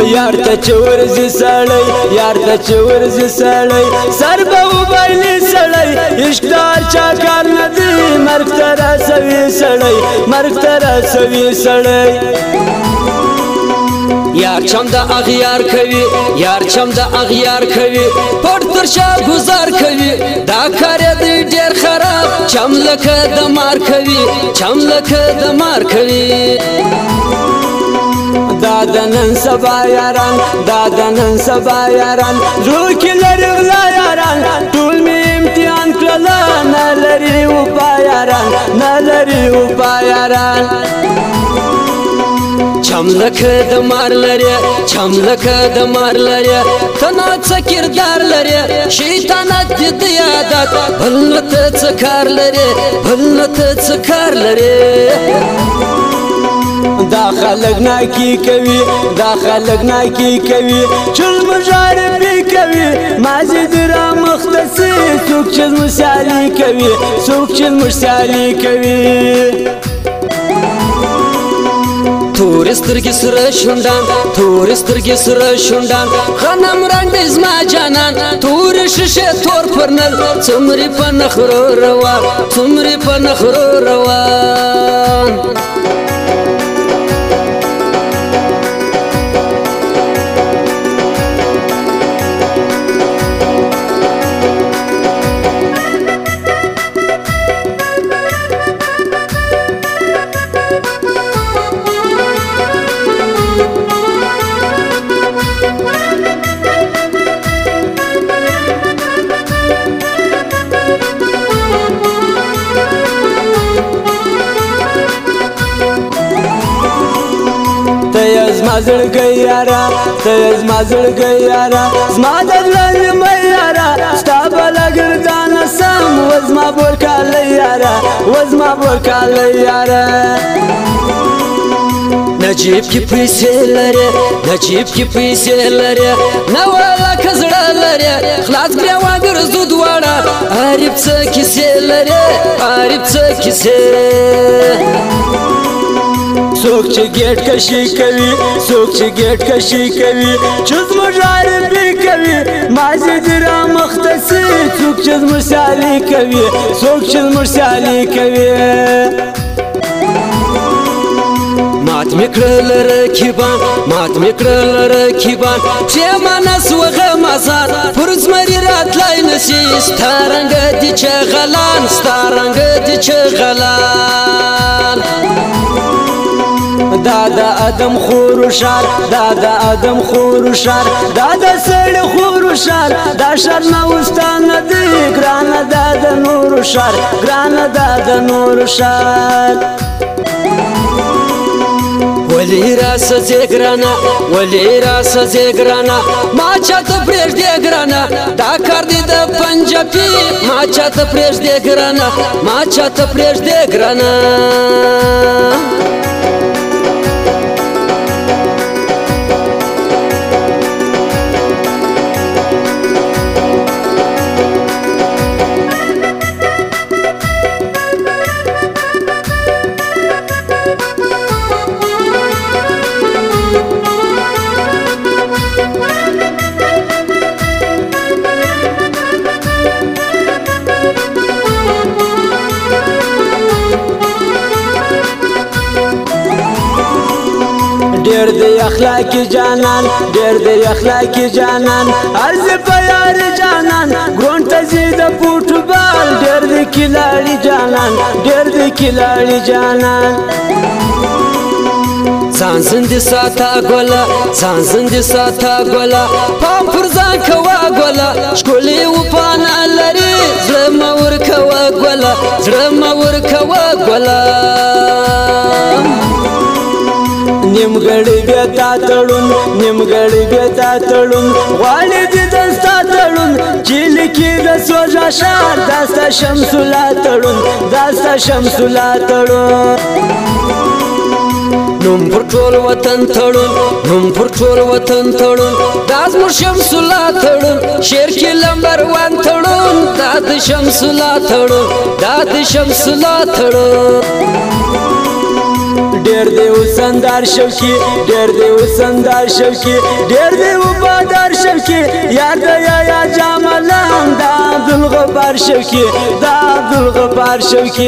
یار ته چې ورځي سړی یار ته چې ورځي سړی سر به وبایلي سړی عشق د هر چا کار نه دی مرګ ته رسوي سړی مرګ ته رسوي سړی یار چم د اغیار کوي یار چم د اغیار کوي پټ تر شا گزار کوي دا کار دی ډیر خراب چم لکه د مار کوي چم لکه د مار کوي دا د نن سبا یاران دا د نن سبا یاران زړه کې لري غلا یاران ټول مې امتحان کړل نه لري وفا یاران نه لري وفا یاران چم لکه د مار لري چم لکه د مار لري تنا څه کردار لري شیطانت دې د عادت بل ته څه کار لري بل ته څه کار لري دا خلق ناکی کوي دا خلق ناکی کوي چل مجاربی کوي مازی درا مختصی سوک چل مسالی کوي سوک چل مسالی کوي تورسترګي سره شوندان تورسترګي سره شوندان خنم رنگ زما جانان تور ششه تور پرنل څومره په نخرو روا څومره په نخرو روان زما زړګی یارا ته زما زړګی یارا زما د زړه مې یارا ستا بلا ګردان سم وزما بور کال یارا وزما بور کال یارا نجیب کی پیسې لري نجیب کی پیسې لري نو ولا کزړه لري خلاص بیا وګرځو دواړه عارف څه کیسې لري عارف څه کیسې سوک چې ګیټ کشي کوي سوک چې ګیټ کشي کوي چوز مجاربي کوي مازی درا مختصي سوک چې مرسالي کوي سوک چې مرسالي کوي مات میکړل رکیبان مات میکړل رکیبان چې مانس وغمازان فرز مری راتلای نسی ستارنګ دي چې غلان ستارنګ دي چې غلان دا د ادم خور شار دا د ادم خور شار دا د سړ خور شار دا شر ما واستان دی ګران دا د نور شار ګران دا د نور شار ولی راس زګرانا ولی راس زګرانا ما چاته پرېږ دې ګرانا دا کار دې د پنجابي ما چاته پرېږ دې ګرانا ما چاته پرېږ دې ګرانا ډېر دی اخلاقی جانان ډېر دی اخلاقی جانان عرض په یار جانان ګرون ته زی د فوټبال ډېر دی کلاړي جانان ډېر دی کلاړي جانان ځان زندي ساته ګولا ځان زندي ساته ګولا پام پر ځان کوا ګولا ښکلي وپانه لري زړه مه ورکوه ګولا زړه مه ورکوه ګولا نیمګړی بیا تا تړون نیمګړی بیا تا تړون غواړي دې دستا تړون چې لیکي د سوژه شار داستا شمس الله تړون داستا شمس الله تړون نوم پر ټول وطن تړون نوم پر ټول وطن تړون دا زموږ شمس الله تړون شعر کې نمبر 1 تړون دا د شمس الله تړون دا د شمس الله تړون ډېر دی وسندار شوقي ډېر دی وسندار شوقي ډېر دی وفادار شوقي یار د یا جاملان د عبدالغفار شوقي د عبدالغفار شوقي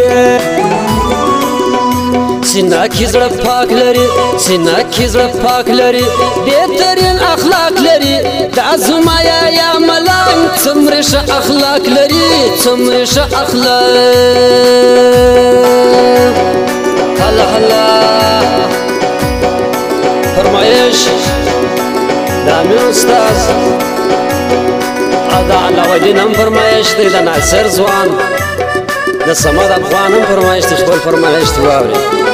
سینه کې زړه پاک لري سینه کې زړه پاک لري بهترین اخلاق لري دا زما یا ملنګ څومره ښه اخلاق لري څومره ښه اخلاق هلا هلا فرمایش د امیر استاد دا علاوه دین هم فرمایش دی د ناصر ځوان د صمد افغان هم فرمایش دی خپل فرمایش دی واورئ